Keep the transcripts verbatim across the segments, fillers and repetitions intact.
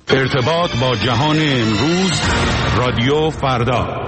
ارتباط با جهان امروز، رادیو فردا.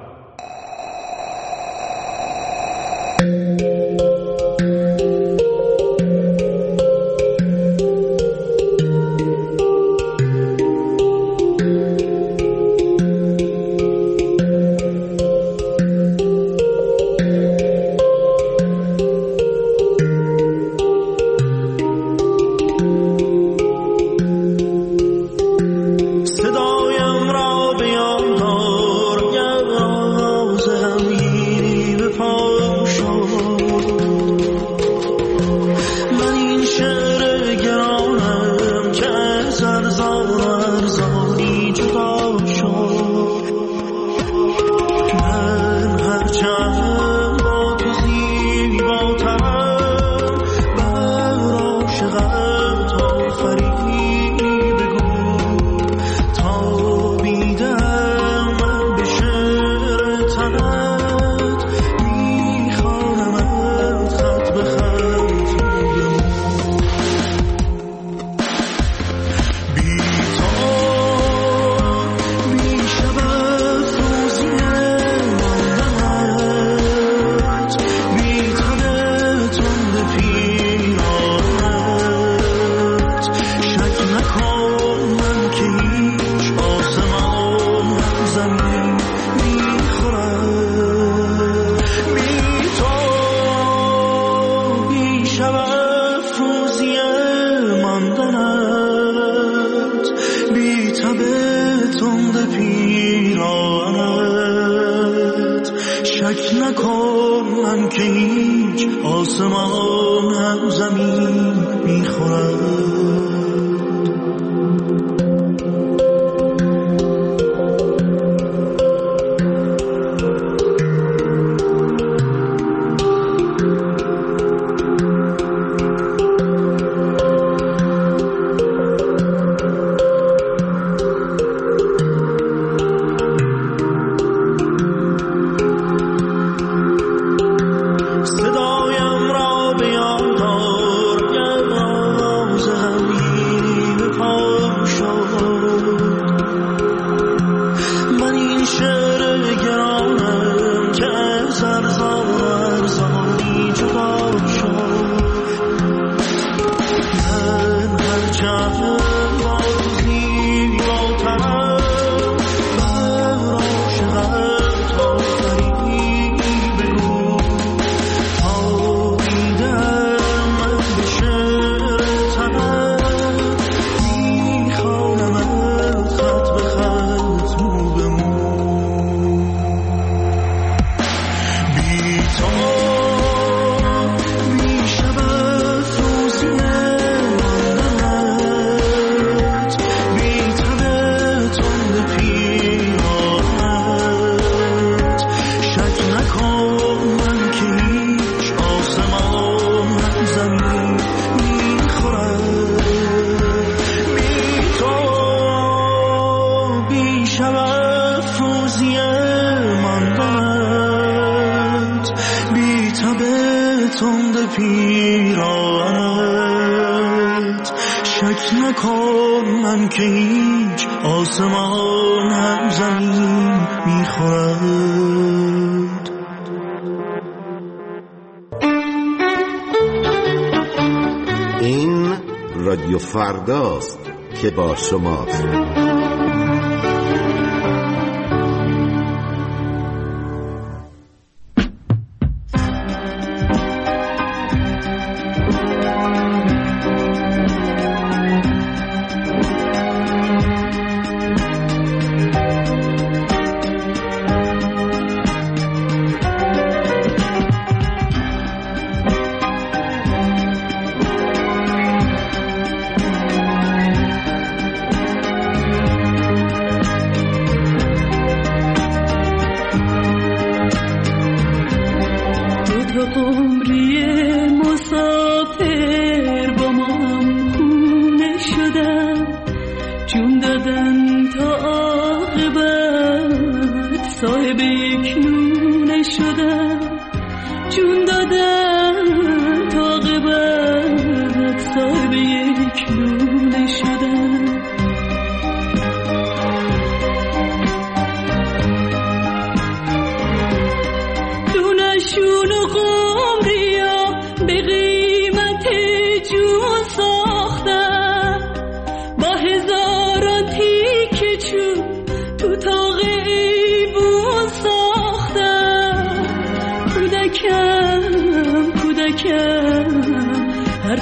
این رادیو فرداست که با شماست.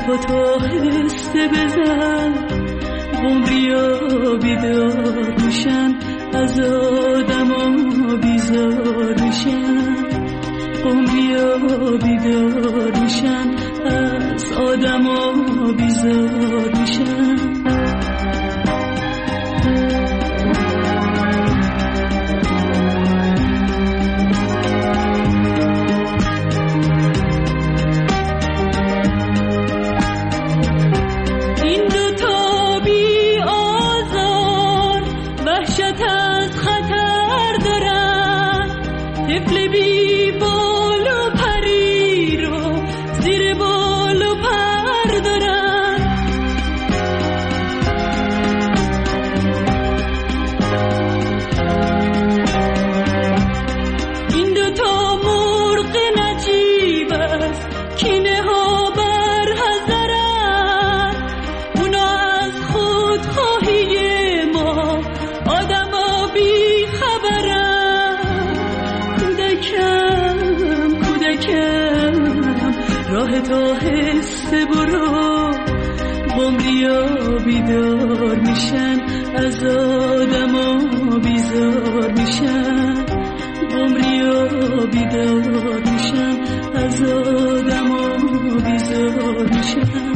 پاتو آهسته بزن، قمریا بیدار میشن، از آدم ها بیزار میشن، قمریا بیدار میشن، از آدم ها بیزار میشن. تو حسه برو، قمریا بیدار میشن، از آدم ها بیزار میشن، قمریا بیدار میشن، از آدم ها بیزار میشن.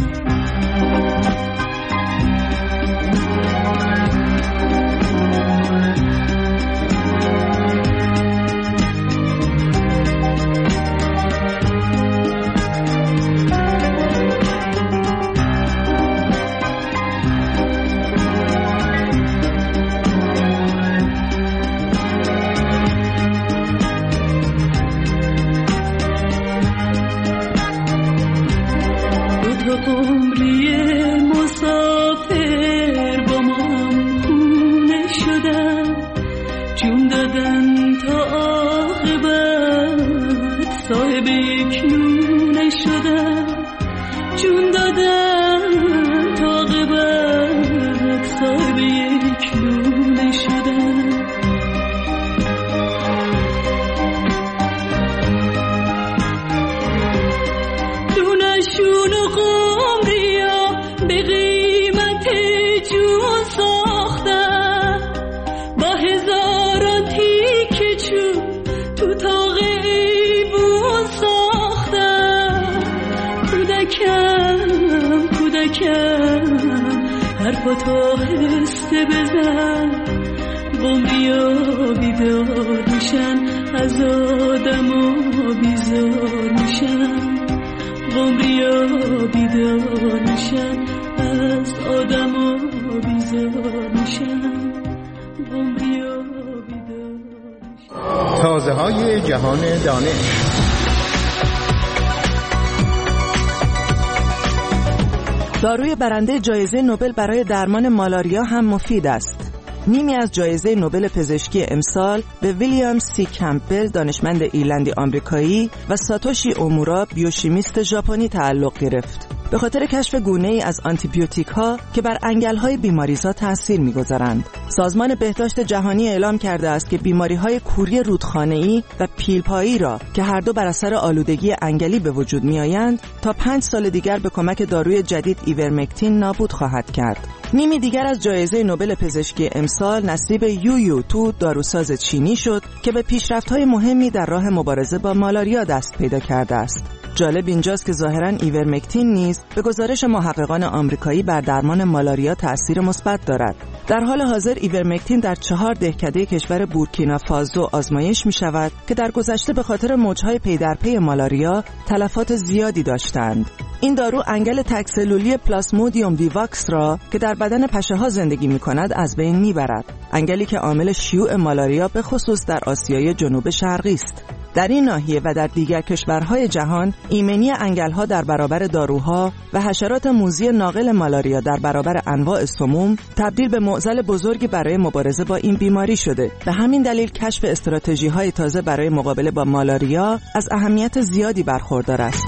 قمری مسافر با ما هم خونه شدن، جون دادن تا عاقبت صاحب یک نونه شدن، جون دادن تا عاقبت صاحب یک نونه شدن. دونشون و قمریا به قیمت جون ساختن، با هزاران تیکه چوب تو تاق ایوون ساختن. کودکم کودکم حرفاتو آهسته بزن، قمریا بیدار میشن، از آدم ها بیزار میشن، قمریا بیدار میشن، از آدم ها بیزار میشن، قمریا بیدار میشن. تازه های جهان دانش. داروی برنده جایزه نوبل برای درمان مالاریا هم مفید است. نیمی از جایزه نوبل پزشکی امسال به ویلیام سی کمپبل دانشمند ایرلندی آمریکایی و ساتوشی اومورا بیوشیمیست ژاپنی تعلق گرفت، به خاطر کشف گونه‌ای از آنتیبیوتیک ها که بر انگل‌های بیماریزا تأثیر می‌گذارند. سازمان بهداشت جهانی اعلام کرده است که بیماری‌های کوری رودخانه‌ای و پیلپایی را که هر دو بر اثر آلودگی انگلی به وجود می‌آیند تا پنج سال دیگر به کمک داروی جدید ایورمکتین نابود خواهد کرد. نیمی دیگر از جایزه نوبل پزشکی امسال نصیب یو یو تو، داروساز چینی شد که به پیشرفت‌های مهمی در راه مبارزه با مالاریا دست پیدا کرده است. جالب اینجاست که ظاهراً ایورمکتین نیز به گزارش محققان آمریکایی بر درمان مالاریا تأثیر مثبت دارد. در حال حاضر ایورمکتین در چهار دهکده کشور بورکینافاسو آزمایش می شود که در گذشته به خاطر موجهای پی در پی مالاریا تلفات زیادی داشتند. این دارو انگل تکسلولی پلاسمودیوم ویواکس را که در بدن پشه‌ها زندگی می‌کند از بین می‌برد. انگلی که عامل شیوع مالاریا به خصوص در آسیای جنوب شرقی است. در این ناحیه و در دیگر کشورهای جهان ایمنی انگل‌ها در برابر داروها و حشرات موذی ناقل مالاریا در برابر انواع سموم تبدیل به معضل بزرگی برای مبارزه با این بیماری شده. به همین دلیل کشف استراتژی‌های تازه برای مقابله با مالاریا از اهمیت زیادی برخوردار است.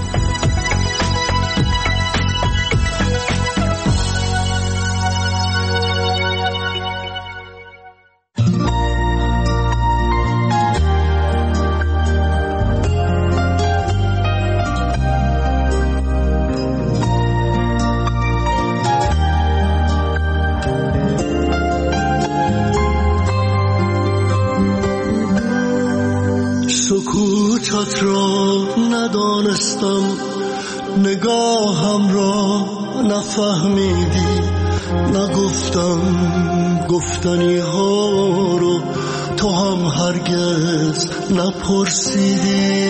نگاهم را نفهمیدی، نگفتم گفتنی ها رو تو هم هرگز نپرسیدی.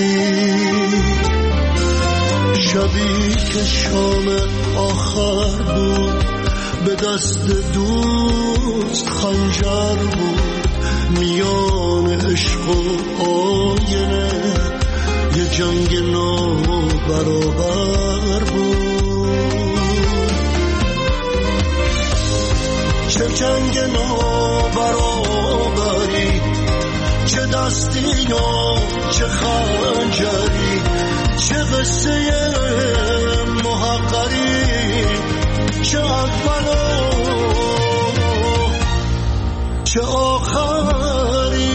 شبی که شام آخر بود به دست دوست خنجر بود، میان عشق و آینه یه جنگ نابرابر بود. چه جنگ نابرابری، چه دستی یا چه خنجری، چه قصه محقری، چه اول چه آخری.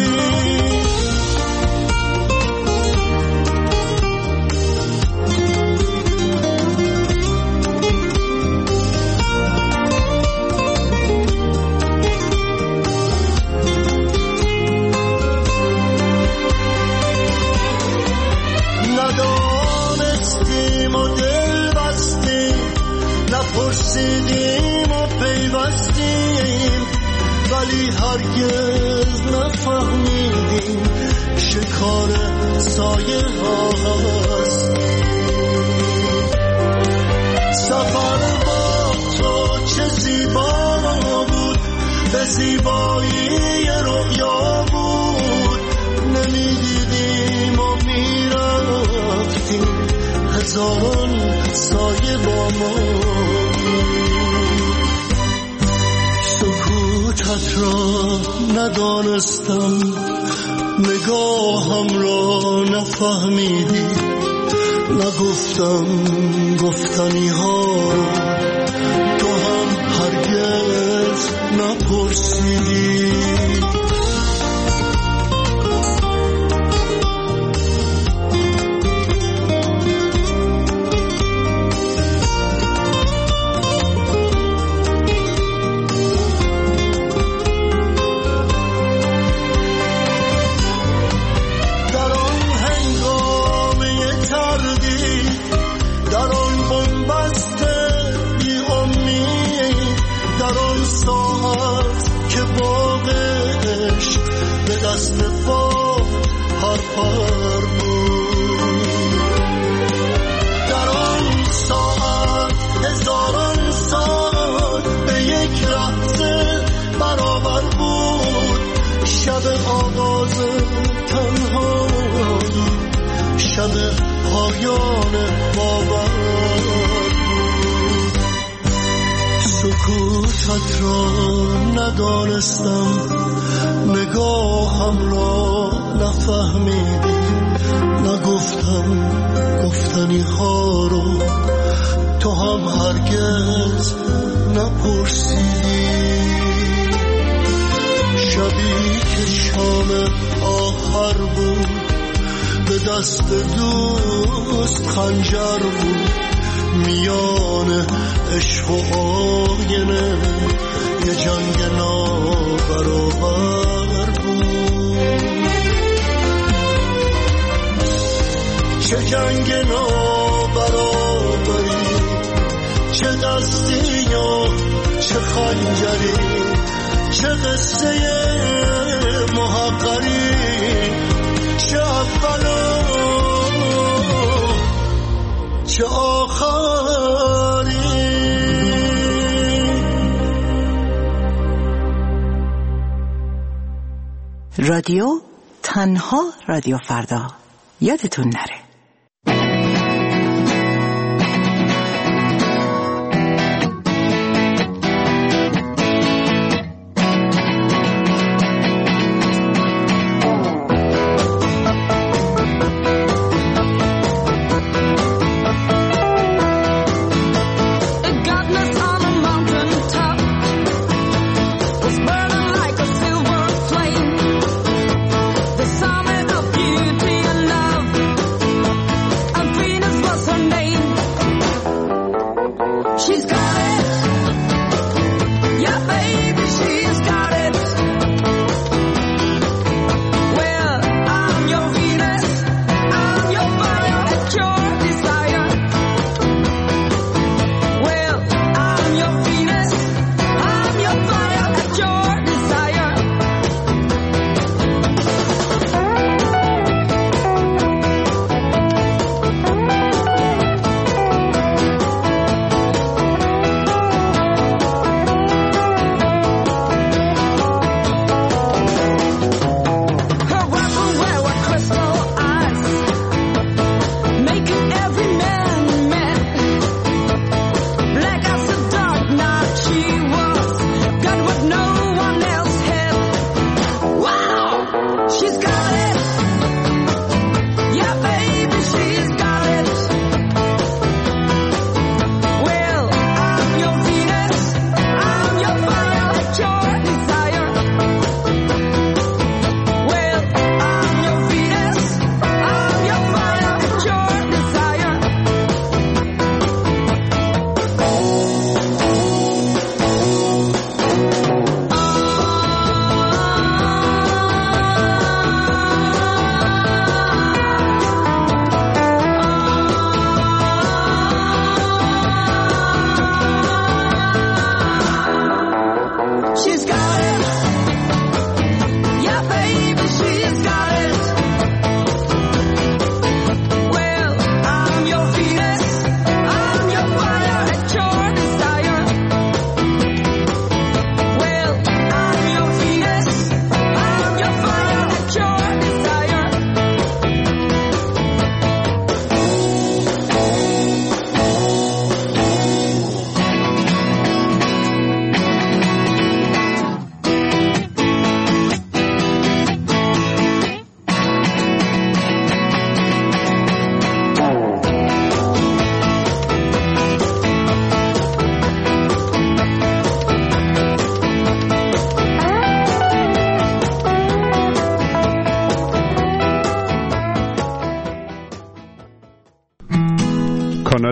ندانستیم و دل بستیم، نپرسیدیم و پیوستیم، ولی هرگز نفهمیدیم شکار سایه هاست. سفر با تو چه زیبا بود، به زیبایی رؤیا بود، نمیدیدیم و میرفتیم، هزاران سایه با ما. سکوتت را ندانستم، نگاهم را نفهمیدی، نگفتم گفتنی ها رو تو هم هرگز نپرسیدی. در آن ساعت هزاران سال به یک لحظه برابر بود. شب آغاز تنهایی، شب پایان باور بود. سکوتت را ندانستم، نگاهم را نفهمیدی، نگفتم گفتنی ها رو تو هم هرگز نپرسیدی. شبی که شام آخر بود به دست دوست خنجر بود، میان عشق و آینه یه جنگ نابرابر بود. چه جنگ نابرابری، چه دستی یا چه خنجری، چه قصه محقری، چه اول چه آخری. رادیو تنها رادیو فردا، یادتون نره. Beauty and love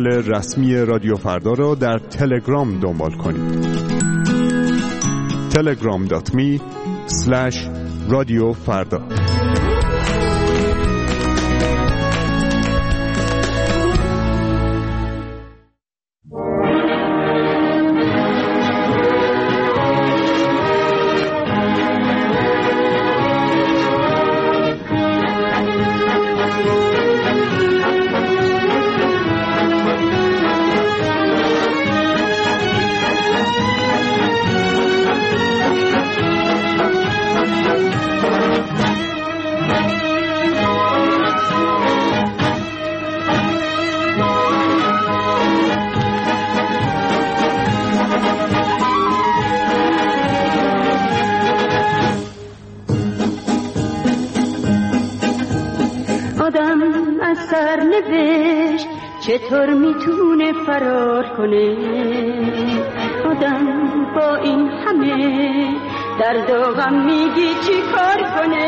کانال رسمی رادیو فردا را در تلگرام دنبال کنید. تلگرام دات می اسلش رادیو فردا. چطور میتونه فرار کنه آدم با این همه درد و غم میگی چی کار کنه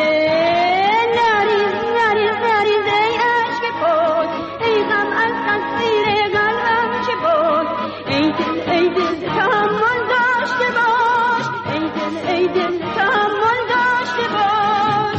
نریز نریز نریز ای عشق بود ای غم از تصویر قلبم چه بود ای دل ای دل تحمل داشته باش ای دل ای دل تحمل داشته باش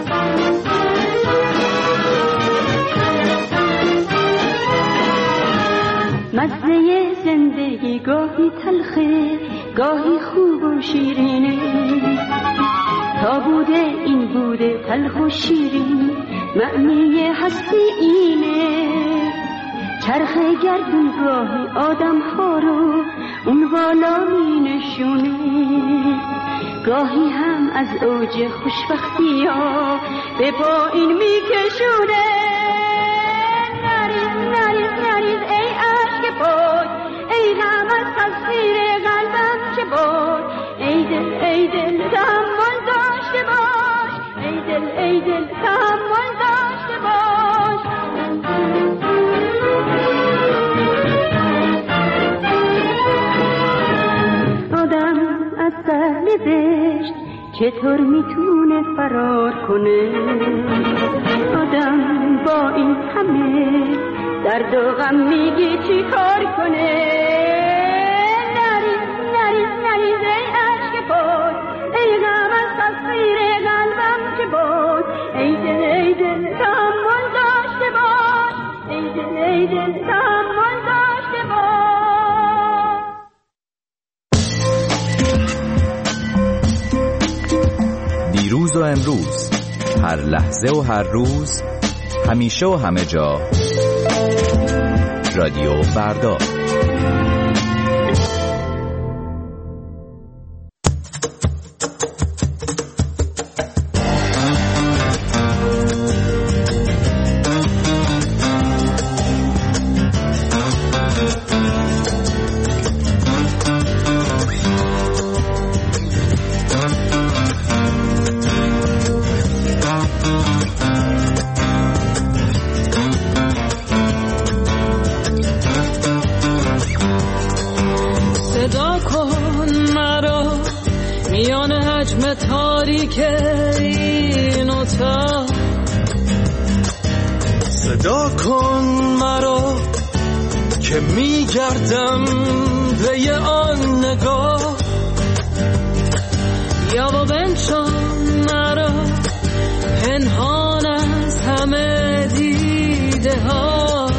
مزه زندگی گاهی تلخه گاهی خوب و شیرینه تا بوده این بوده تلخ و شیرین معنی هستی اینه چرخه گردون گاهی آدم ها رو اون بالا می نشونه گاهی هم از اوج خوشبختی ها به پایین می کشونه نریز نریز نریز ای عشق بود ای غم از تصویر قلبم چه بود ای دل ای دل تحمل داشته باش ای دل ای دل تحمل داشته باش آدم از سر نوشت چطور میتونه فرار کنه آدم با این همه درد و غم میگی چی کار کنه نریز نریز نریز ای عشق بود ای غم از تصویر قلبم چه بود ای دل ای دل تحمل داشته باش ای دل ای دل تحمل داشته باش دیروز و امروز هر لحظه و هر روز همیشه و همه جا رادیو فردا. تاریک این اتاق صدا کن مرا که میگردم به آن نگاه یا با بنشان مرا پنهان از همه دیده ها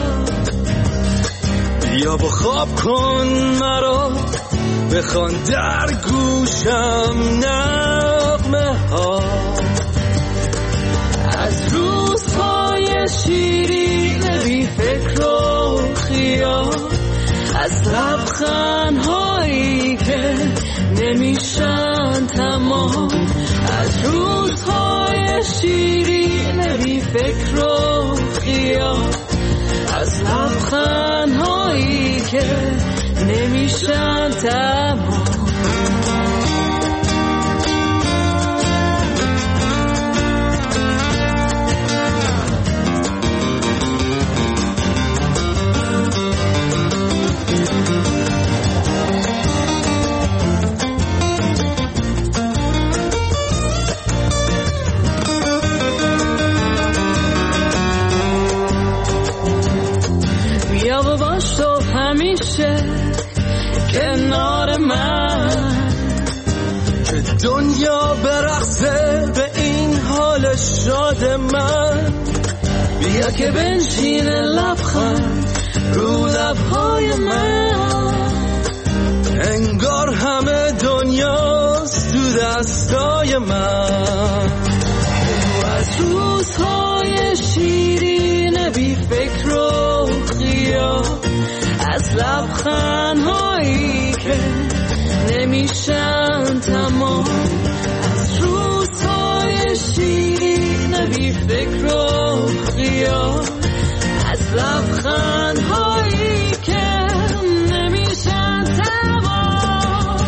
یا با خواب کن مرا بخوان در گوشم نغمه ها از روزهای شیرین بی فکر و خیال از لبخندهایی که نمیشن تمام از روزهای شیرین بی فکر و خیال از لبخندهایی که نمیشن تمام دنیا برقصه به این حال شاد من، بیا که بنشینه لبخند رو لبهای من، انگار همه دنیاست تو دستای من. تو از روزهای شیرین بی فکر و خیال، از لبخندهایی که نمیشن تمام، از روزهای شیرین بی فکر و خیال، از لبخندهایی که نمیشن تمام.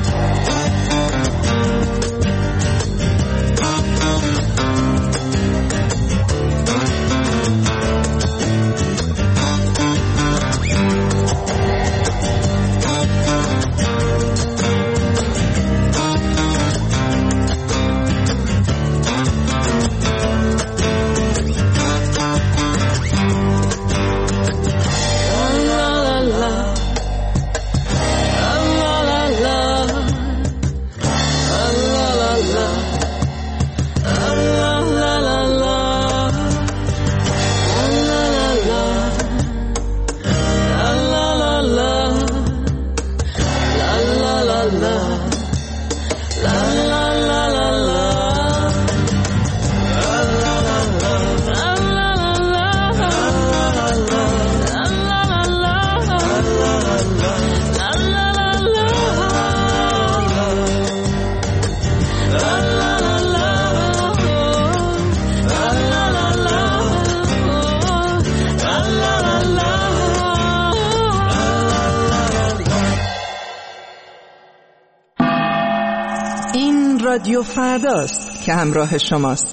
رادیو فرداست که همراه شماست.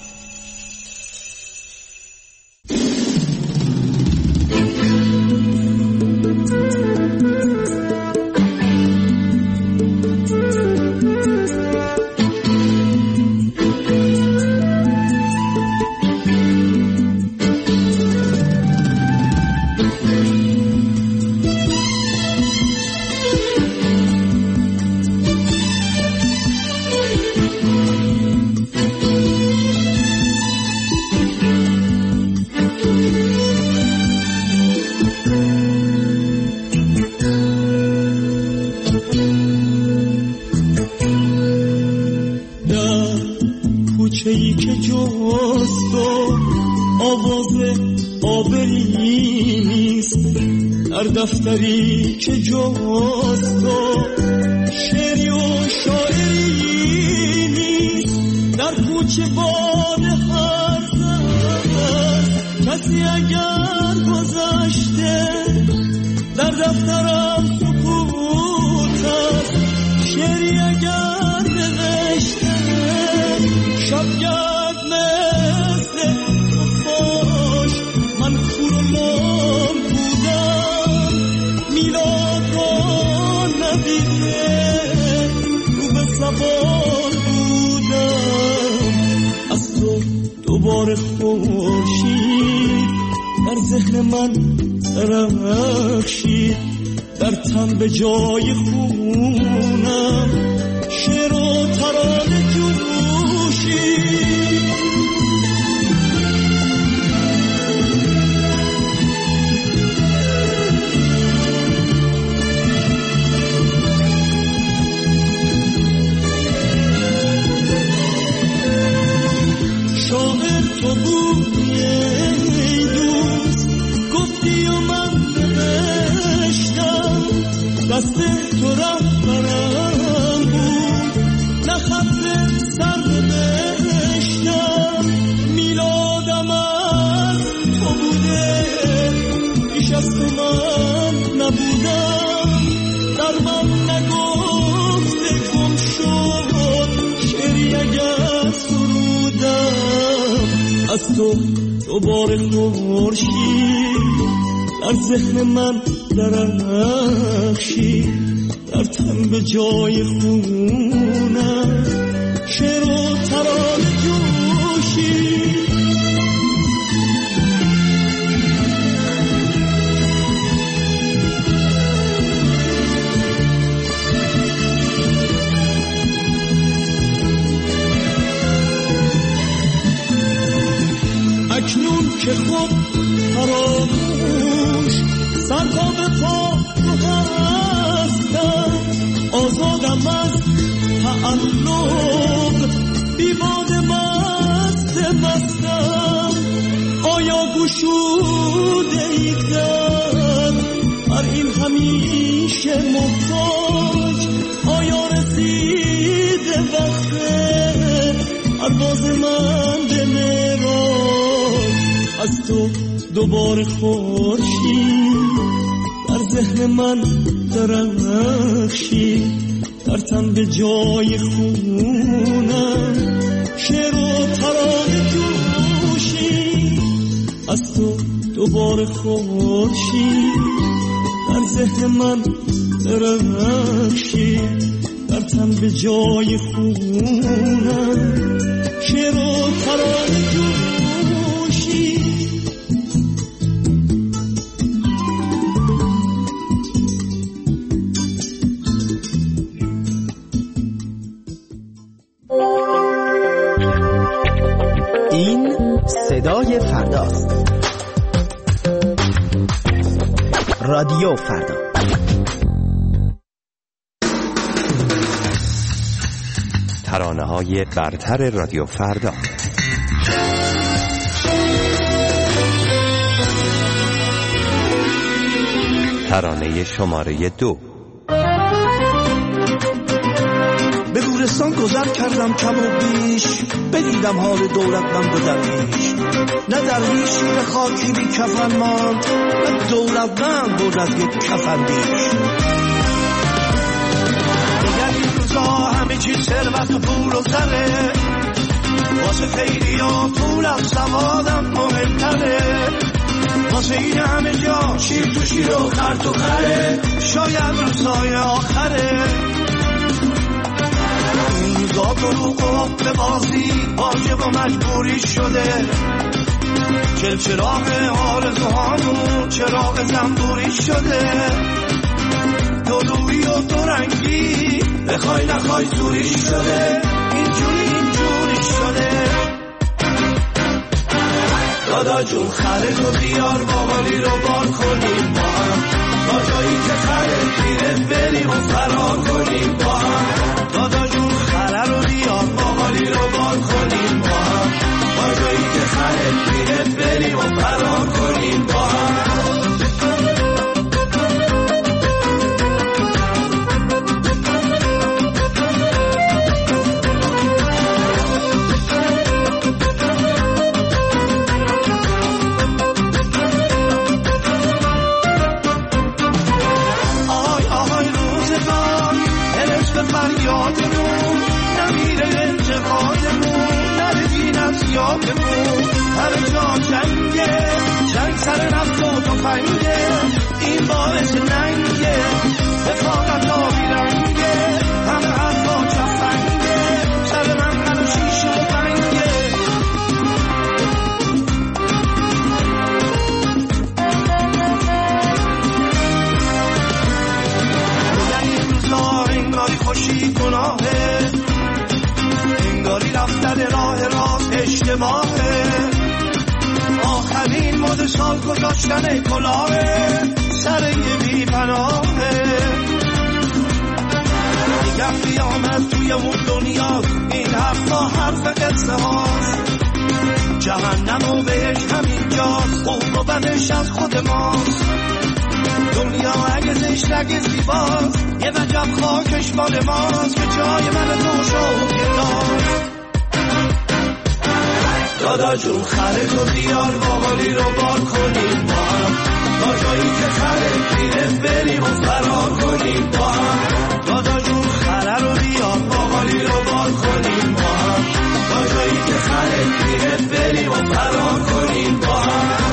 کوچه‌ای که جست و آواز آبری نیست، در دفتری که جست و شعری و شاعری نیست، در کوچه باد هر زن کسی اگر گذشته، در دفترم سکوت است شعری اگر نوشته، شبگرد مثل خفاش من کور و لام بودم، میلاد را ندیده رو به زبان بودم، از تو دوباره خورشید در ذهن من درخشید، در تن به جای خونم شعر و ترانه جوشید. شاعر تو بودی ای دوست، گفتی و من نوشتم، دست تو رهبرم بود، نه خط سر نوشتم، میلادم از تو بوده، پیش از تو من نبودم، در من نگفته گم شد شعری اگر سرودم، از تو دوباره خورشید در ذهن من درخشید، در تن به جای خونم شعر و ترانه جوشید. که خود فراموش سر تا به پا هستم آزادم از تعلق بیباده مست مستم آیا گشوده ایدم هر این همیشه محتاج آیا رسیده وقته پرواز من به معراج از تو دوباره خورشید در ذهن من درخشید در تن به جای خونم شعر و ترانه جوشید از تو دوباره خورشید در ذهن من درخشید در تن به جای خونم شعر و ترانه جوشید. این صدای فرداست. رادیو فردا. ترانه‌های برتر رادیو فردا. ترانه شماره دو. به گورستان گذر کردم کم و بیش بدیدم حال دولتمند و درویش نه درویش به خاکی بی کفن ماند نه دولتمند بود از یک کفن بیش دیگر این روزا همه چیز ثروت و پول و زره واسه خیلی ها پولم سوادم مهمتره واسه این همه جا شیر تو شیر و خر تو خره شاید روزهای آخره روزا دروغ و به بازی واجب و مجبوری شده چل چراغ آرزوهامون چراغ زنبوری شده دلویی و دورنگی بخوای نخوای زوری شده اینجوری اینجوری شده دادا جون خره رو بیار باقالی رو بار کنیم با هم تا جایی که خره پیره بریم و فرار کنیم با هم دادا جون خره رو بیار باقالی رو بار کنیم با هم تا جایی که خره پیره بریم و فرار کنیم با هم فریادمون نمیره انتقادمون نره دین از یادمون هر جا جنگه جنگ سر نفت و تفنگه این باعث ننگه حفاظت آبی رنگه همه حرفا چفنگه سر من هر شیش و بنگه این روزا انگاری خوشی گناهه انگاری رفتن راه راست اشتباهه آخرین مد سال گذاشتن کلاهه سر یه بی پناهه دیگر قیامت توی اون دنیا این حرفا حرف قصه هاست جهنم و بهش همین جاست خوب و بدش از خود ماست دنیا اگه زشت اگه زیباست یه وجب خاکش مال ماست که جای من تو شد یه داست دادا جون خره رو بیار باقالی رو بار کنیم با هم تا جایی که خره پیره بریم و فرار کنیم با هم دادا جون خره رو بیار باقالی رو بار کنیم با هم تا جایی که خره پیره بریم و فرار کنیم با هم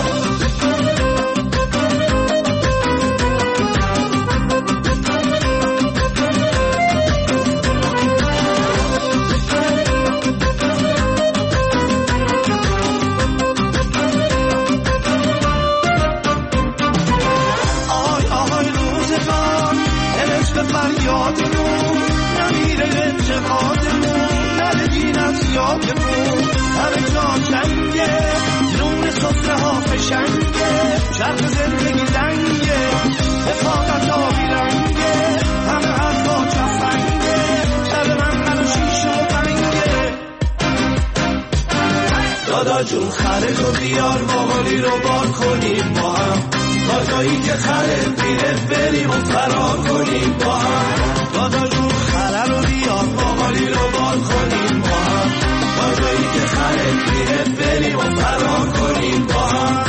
فریادمون در زندگی لنگه رفاقت آبی رنگه همه حرفا چفنگه شب من من شیشه و پنگه دادا جون خره رو بیار باقالی رو بار کنیم با هم تا جایی که خره میره بریم و فرار کنیم با هم دادا جون خره رو بیار باقالی رو بار کنیم با هم تا جایی که خره میره بریم و فرار کنیم با هم.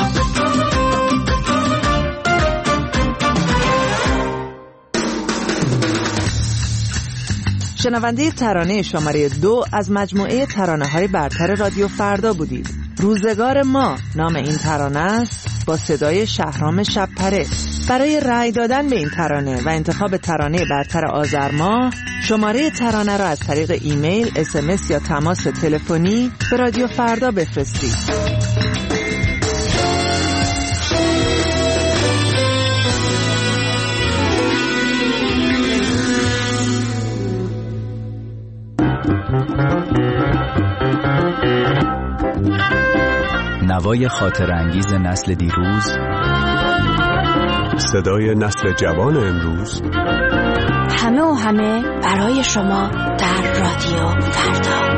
شنونده ترانه شماره دو از مجموعه ترانه‌های برتر رادیو فردا بودید. روزگار ما نام این ترانه است با صدای شهرام شب‌پره. برای رأی دادن به این ترانه و انتخاب ترانه برتر آذر ماه شماره ترانه را از طریق ایمیل، اس ام اس یا تماس تلفنی به رادیو فردا بفرستید. نوای خاطر انگیز نسل دیروز، صدای نسل جوان امروز، همه و همه برای شما در رادیو فردا.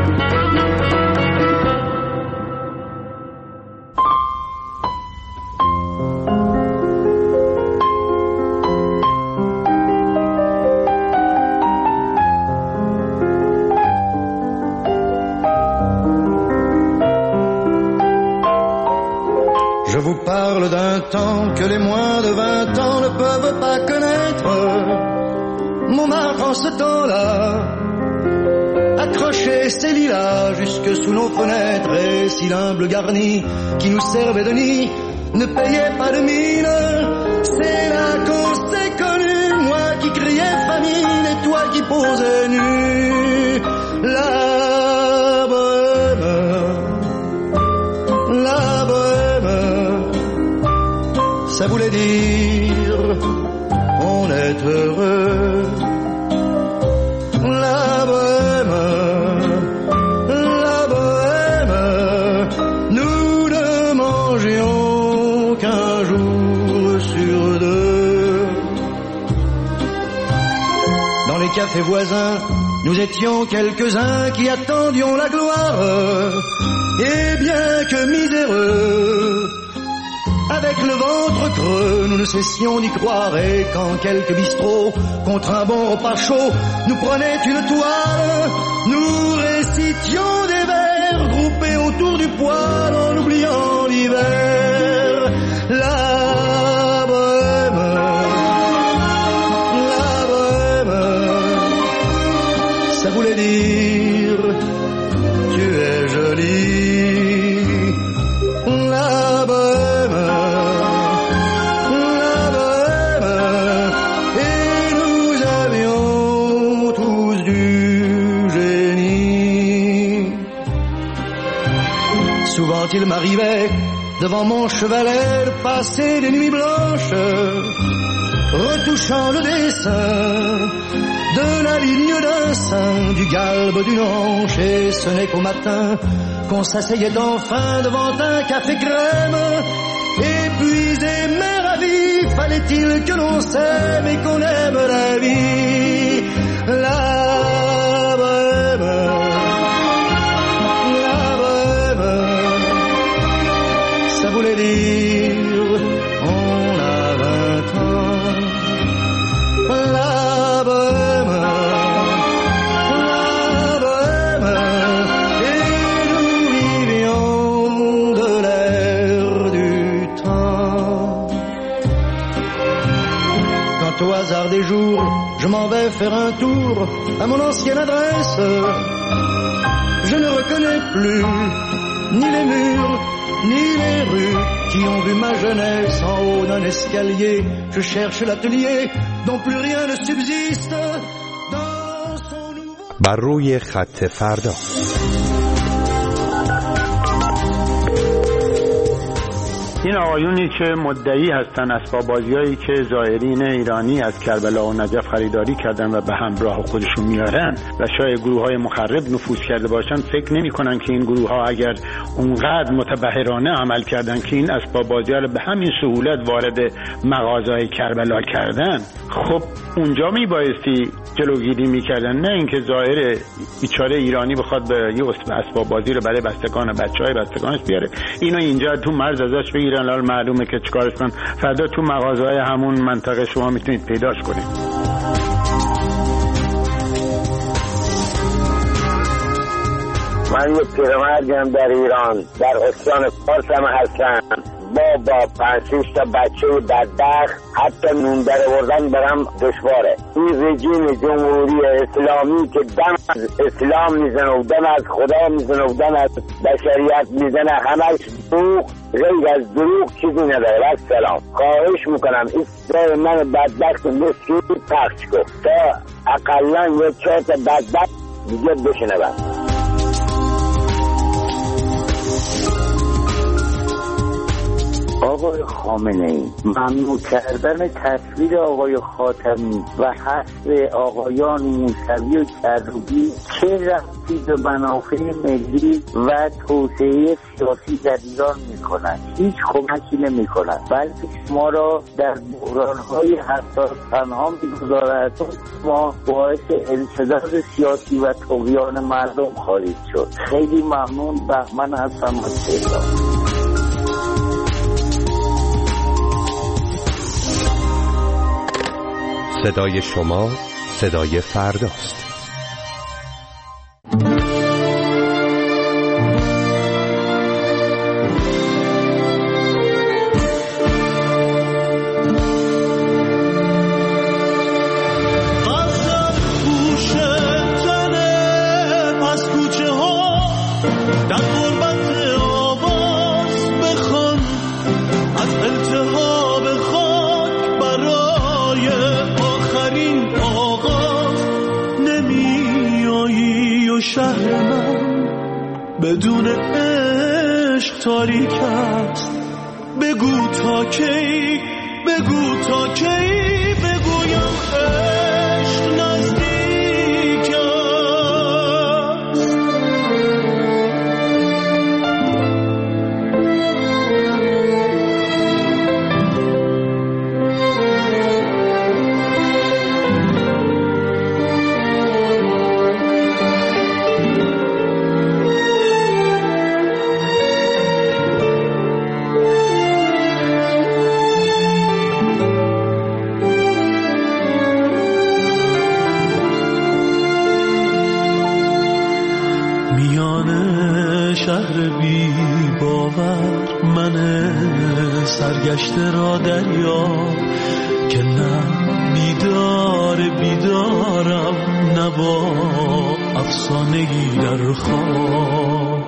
Je vous parle d'un temps que les moins de vingt ans ne peuvent pas connaître. Montmartre en ce temps-là accrochait ses lilas jusque sous nos fenêtres, et si l'humble garni qui nous servait de nid ne payait pas de mine, c'est là qu'on s'est connus, moi qui criais famine et toi qui posais nu. La ça voulait dire on est heureux. La bohème, la bohème, nous ne mangions qu'un jour sur deux. Dans les cafés voisins, nous étions quelques-uns qui attendions la gloire. Et bien que miséreux, avec le ventre creux, nous ne cessions d'y croire. Et quand quelques bistrots, contre un bon repas chaud, nous prenaient une toile, nous récitions des vers groupés autour du poêle en oubliant l'hiver. La bohème, la bohème, ça voulait dire tu es jolie. La bohème, souvent il m'arrivait devant mon chevalet de passer des nuits blanches, retouchant le dessin de la ligne d'un sein, du galbe d'une hanche, et ce n'est qu'au matin qu'on s'asseyait enfin devant un café crème. Épuisé mais ravi, fallait-il que l'on s'aime et qu'on aime la vie. La bohème, ça voulait dire on a vingt ans. La bohème, la bohème, et nous vivions de l'air du temps. Quand au hasard des jours je m'en vais faire un tour à mon ancienne adresse, je ne reconnais plus ni les murs ni les rues qui ont vu ma jeunesse en haut d'un escalier. Je cherche l'atelier dont plus rien ne subsiste dans son nouveau... بر روی خط فردا. این آقایونی که مدعی هستن اسباب بازیایی که زائرین ایرانی از کربلا و نجف خریداری کردن و به همراه خودشون میارن و شاید گروه های مخرب نفوذ کرده باشن، فکر نمی کنن که این گروه ها اگر اونقدر متبحرانه عمل کردن که این اسباب بازی رو به همین سهولت وارد مغازهای کربلا کردن، خب اونجا می بایستی جلوگیری میکردن، نه اینکه زائر بیچاره ایرانی بخواد به یه اسباب بازی رو برای بستگان و بچهای بستگانش بیاره، اینو اینجا تو مرز ازش بگیرن. حالا معلومه که چیکارش کنن، فردا تو مغازه‌های همون منطقه شما میتونید پیداش کنید. من یک پیرمردم در ایران در استان فارس هم هستم، با با پنج شش تا بچه بدبخت حتی نون در آوردن برام دشواره. این رژیم جمهوری اسلامی که دم از اسلام میزنه و دم از خدا میزنه و دم از بشریت میزنه، همش دروغ، غیر از دروغ چیزی نداره. و سلام خواهش میکنم این صدای من بدبخت مسکین پخش کن تا اقلا یک چهار تا بدبخت دیگه بشنوم. آقای خامنه‌ای، ممنوع کردن تصویر آقای خاتمی و حذف آقایان موسوی و کروبی چه ربطی به منافع ملی و توسعه سیاسی در ایران میکنند؟ هیچ کمکی نمیکنند، بلکه شما را در بحران‌های حساس تنها میگذارد. ما باعث انسداد سیاسی و طغیان مردم خواهید شد. خیلی ممنون. بهمن هستم از تهران. صدای شما صدای فرداست. شهر من بدون عشق تاریک است. بگو تا کی، بگو تا کی بگویم عشق نزدیک است. شهر بی باور من سرگشته را دریا که نه بیدار بیدارم نه با افسانگی در خواب.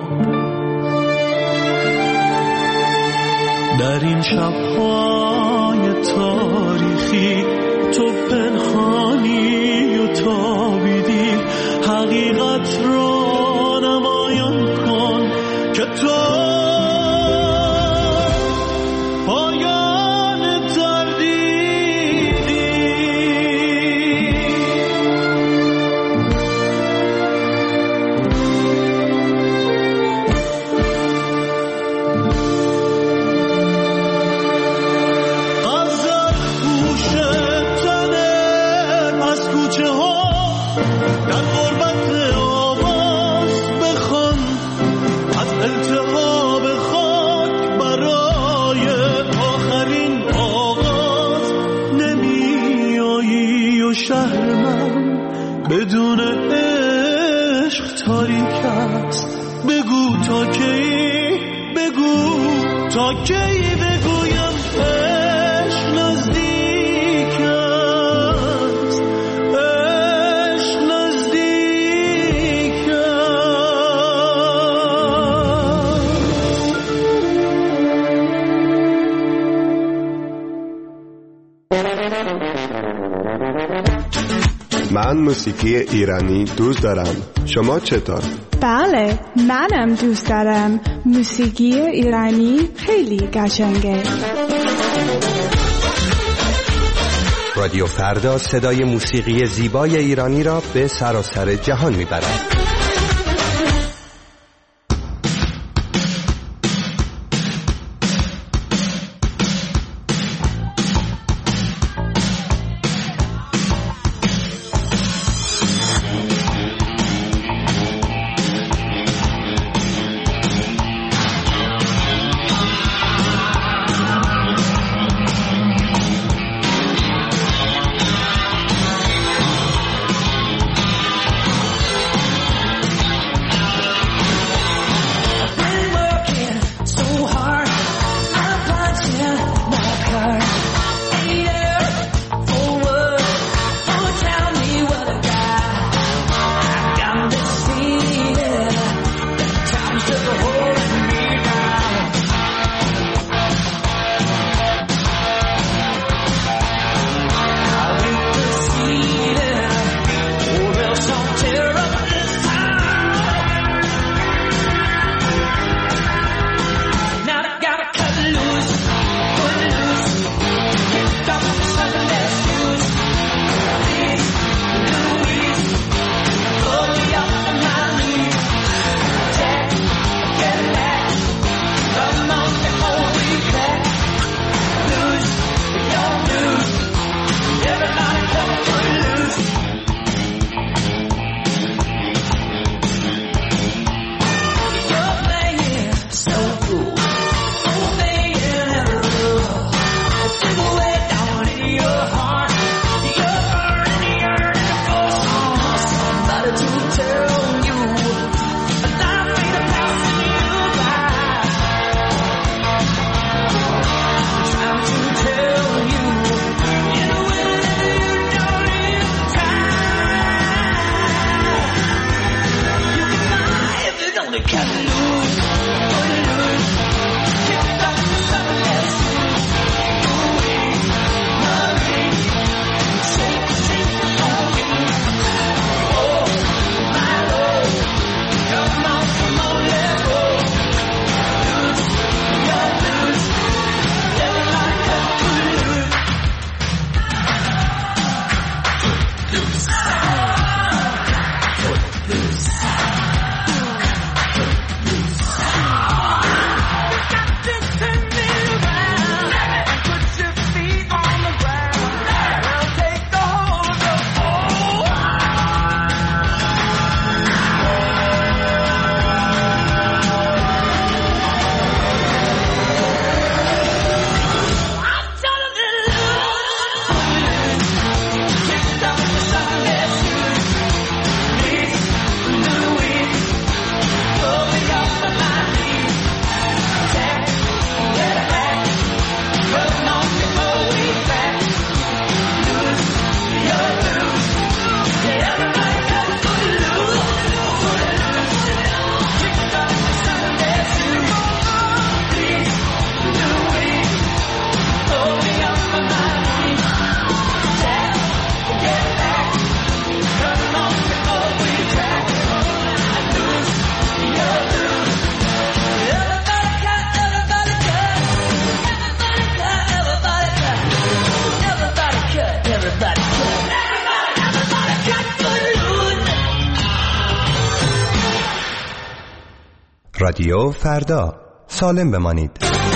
در این شب‌های تاریخی تو پنهانی و تابیدی، حقیقت را نمایان کن که تو پایان تردیدی. غزل پوش تنه پس کوچه ها در غربت آواز بخوان از التهاب خاک برای آخرین آغاز. نمی آیی و شهر من بدون عشق تاریک است. بگو تا کی، بگو تا کی بگویم عشق نزدیک است. عشق نزدیک من موسیقی ایرانی دوست دارم. شما چطور؟ بله، منم دوست دارم. موسیقی ایرانی خیلی قشنگه. رادیو فردا صدای موسیقی زیبای ایرانی را به سراسر جهان میبرد. رادیو فردا، سالم بمانید.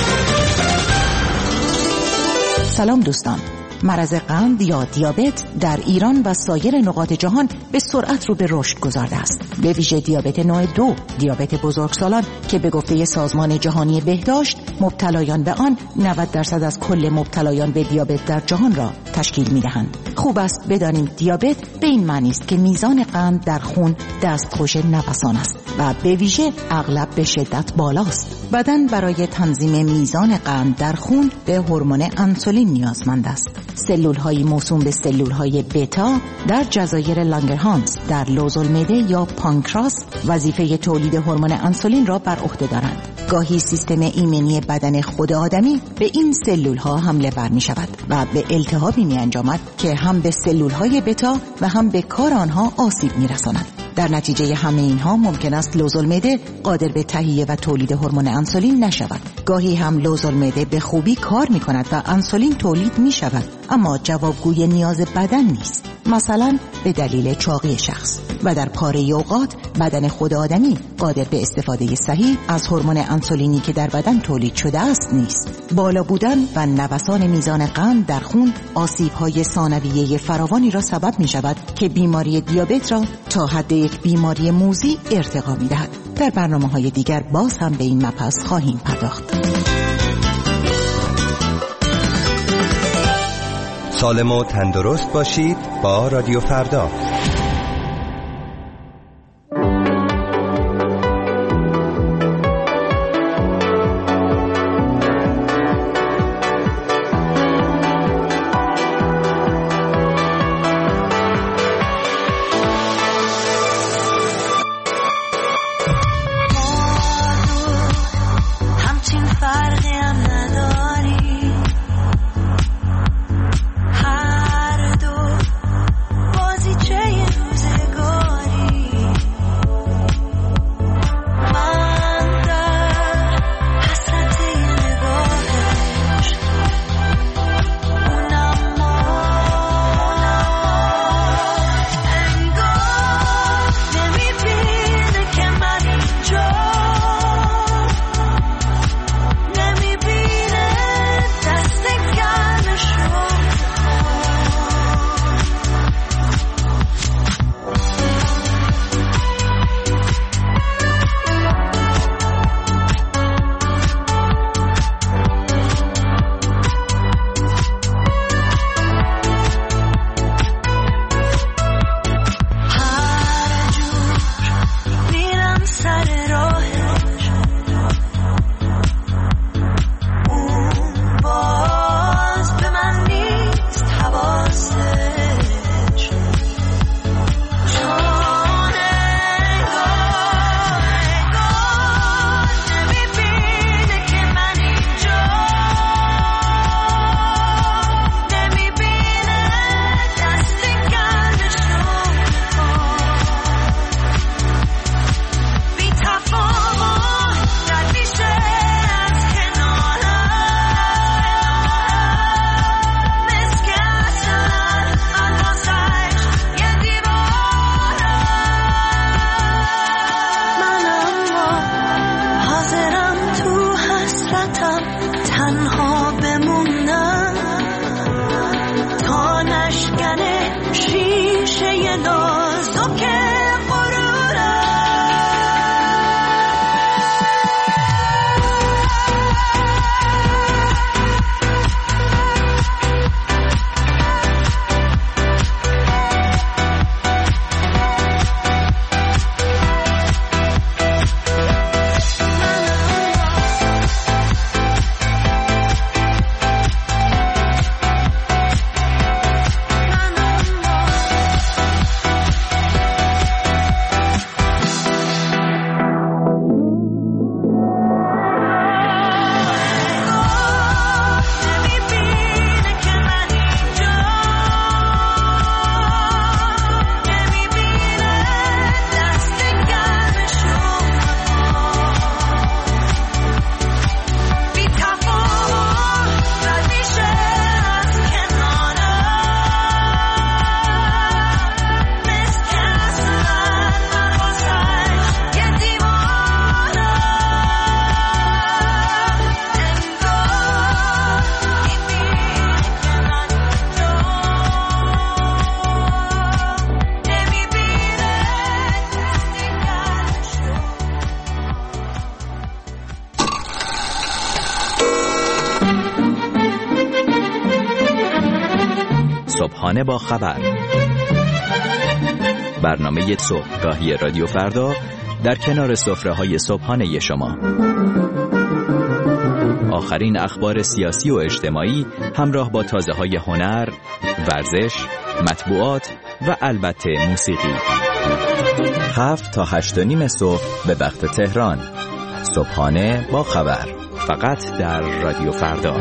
سلام دوستان. مرض قند یا دیابت در ایران و سایر نقاط جهان به سرعت رو به رشد گذارده است. به ویژه دیابت نوع دو، دیابت بزرگسالان که به گفته سازمان جهانی بهداشت مبتلایان به آن نود درصد از کل مبتلایان به دیابت در جهان را تشکیل می‌دهند. خوب است بدانیم دیابت به این معنی است که میزان قند در خون دستخوش نوسان است و به ویژه اغلب به شدت بالاست. بدن برای تنظیم میزان قند در خون به هورمون انسولین نیازمند است. سلول‌های موسوم به سلول‌های بتا در جزایر لانگرهانس در لوزالمعده یا پانکراس وظیفه تولید هورمون انسولین را بر عهده دارند. گاهی سیستم ایمنی بدن خود آدمی به این سلول‌ها حمله ور می‌شود و به التهابی می‌انجامد که هم به سلول‌های بتا و هم به کار آنها آسیب می‌رساند. در نتیجه همه اینها ممکن است لوزالمعده قادر به تهیه و تولید هورمون انسولین نشود. گاهی هم لوزالمعده به خوبی کار می کند و انسولین تولید می شود، اما جوابگوی نیاز بدن نیست، مثلا به دلیل چاقی شخص. و در پاره اوقات بدن خود آدمی قادر به استفاده صحیح از هورمون انسولینی که در بدن تولید شده است نیست. بالا بودن و نوسان میزان قند در خون آسیب‌های ثانویه فراوانی را سبب می‌شود که بیماری دیابت را تا حد یک بیماری موذی ارتقا می‌دهد. در برنامه‌های دیگر باز هم به این مبحث خواهیم پرداخت. سالم و تندرست باشید با رادیو فردا. صبحانه با خبر، برنامه صبحگاهی رادیو فردا در کنار سفره‌های صبحانه شما. آخرین اخبار سیاسی و اجتماعی همراه با تازه‌های هنر، ورزش، مطبوعات و البته موسیقی. هفت تا هشت و نیم صبح به وقت تهران. صبحانه با خبر، فقط در رادیو فردا.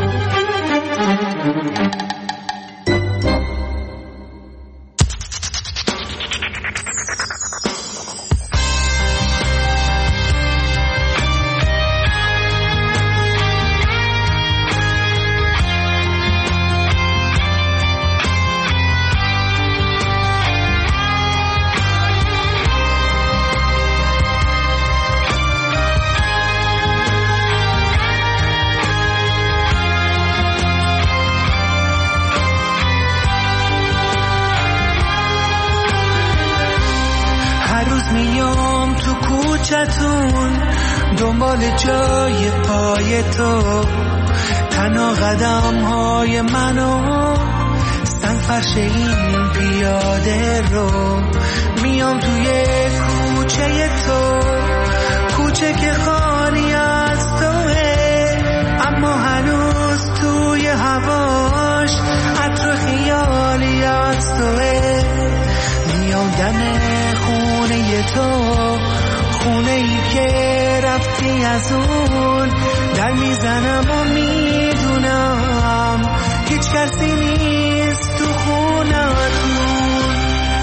کوچتون دنبال جای پای تو، تنها قدم های منو سنگ فرش این پیاده رو، میام توی کوچه تو، کوچه که خالی از توه، اما هنوز توی هواش عطر خیالی از توه. میام دم خونه تو، خونه ای که رفتی از اون، در میزنم و میدونم هیچ کسی نیست تو خونتون.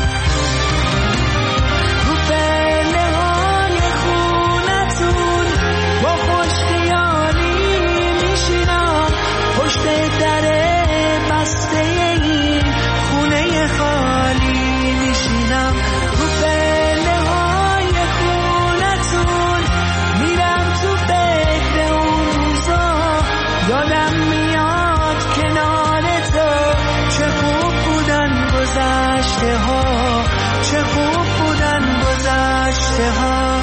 رو پله های خونتون با خوش خیالی میشینم، پشت در بسته این خونه خالی میشینم. رو پله های خونتون میرم تو فکر اون روزا، یادم میاد کنار تو چه خوب بودن گذشته ها، چه خوب بودن گذشته ها.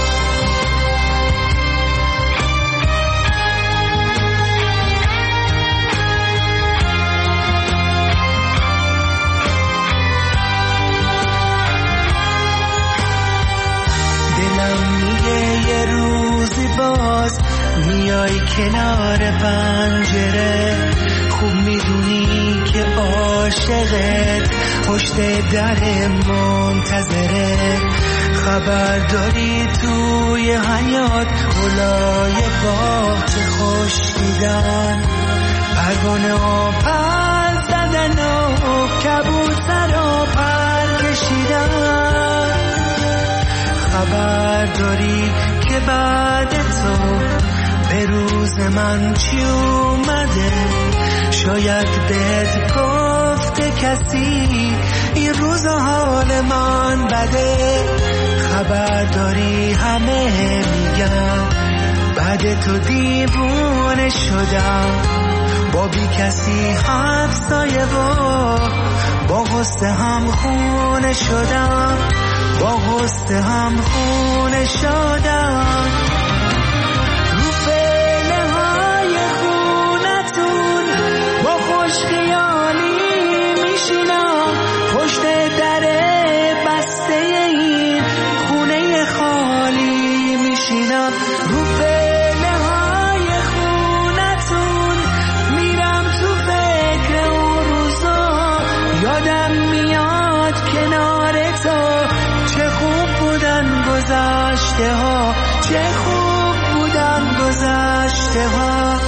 یه روزی باز میای کنار پنجره، خوب میدونی که عاشقت پشت در منتظره. خبر داری توی حیات گلای باغ چه خوش دیدن، پروانه ها پر زدن و کبوتر ها پر کشیدن. خبر داری که بعد تو به روز من چی اومده، شاید بهت گفته کسی این روز حال من بده. خبر داری همه میگن بعد تو دیوونه شدم، با بی کسی همسایه و با غصه هم خونه شدم، با غصه هم خونه شدم. رو پله های خونتون با خوش خیالی میشینم، پشت در بسته این خونه خالی میشینم. رو پله های خونتون میرم تو فکر اون روزا، یادم میاد کنار تو چه خوب بودن گذشته ها، چه خوب بودن گذشته ها.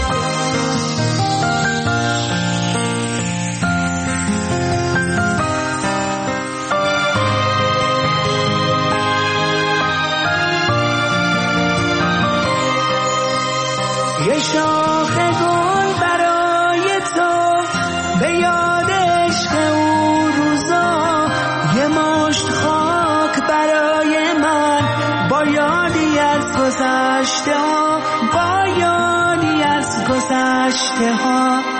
یه شاخ گل برای تو به یاد عشق اون روزا، یه مشت خاک برای من با یادی از گذشته ها، با یادی از گذشته ها.